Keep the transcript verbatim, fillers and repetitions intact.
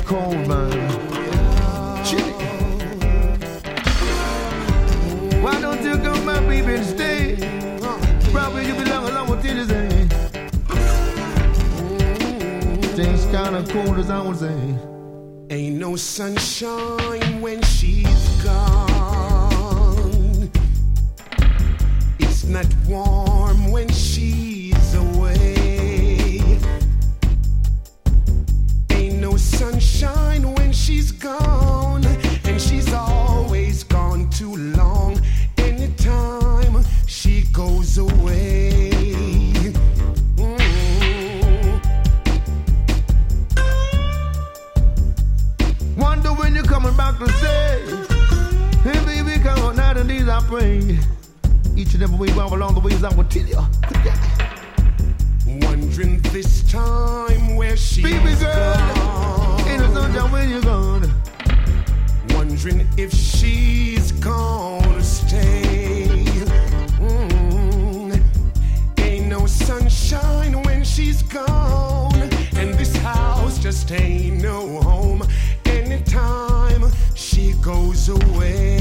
cold, man. Chilly. Why don't you come back, baby, and stay? Probably you belong along with this thing. Things kinda cold as I would say. Ain't no sunshine when she's gone. It's not warm when she's away. Ain't no sunshine when she's gone. And she's always gone too long. Anytime she goes away. Mm. Wonder when you're coming back to say, hey baby, come on, night and days I pray. Each and every way while along the ways I will tell you. Wondering this time where she's baby girl, gone. Ain't no sunshine when you're gone. Wondering if she's gonna stay. Mm. Ain't no sunshine when she's gone. And this house just ain't no home anytime she goes away.